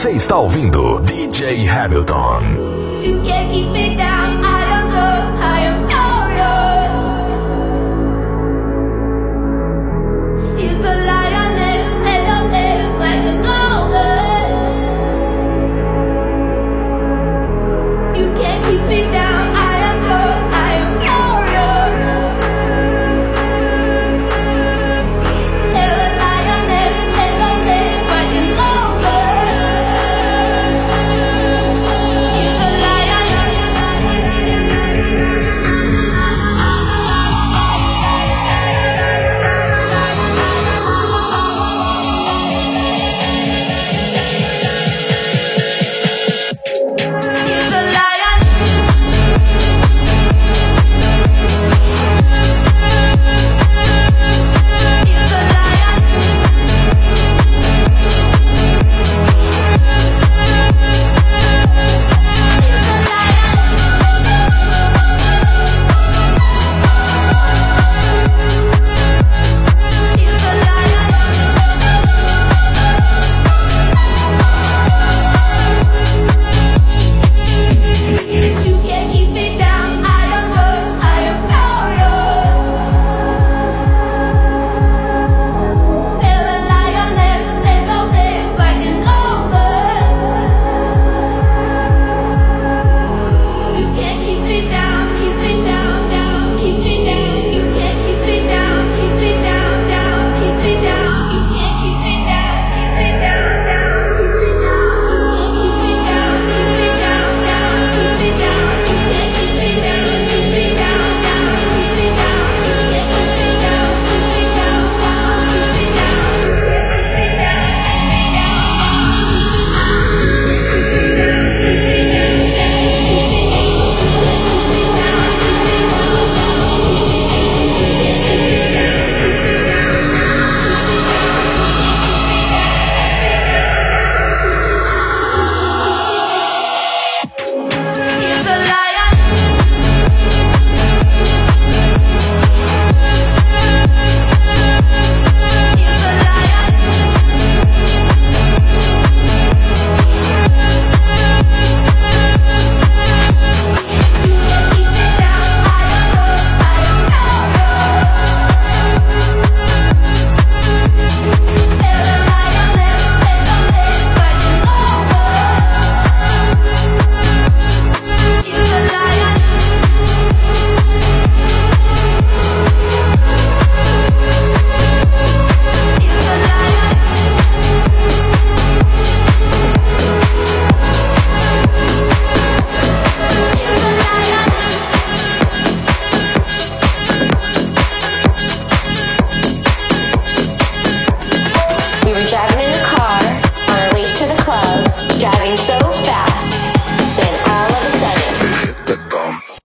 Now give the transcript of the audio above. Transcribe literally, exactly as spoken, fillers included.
Você está ouvindo D J Hamilton. You can't keep me down. I am the, I am furious. He's the lioness, and the face like an ogre. You can't keep me down. I am the, I am furious. He's the lioness, and the face like an ogre. He's the We were chatting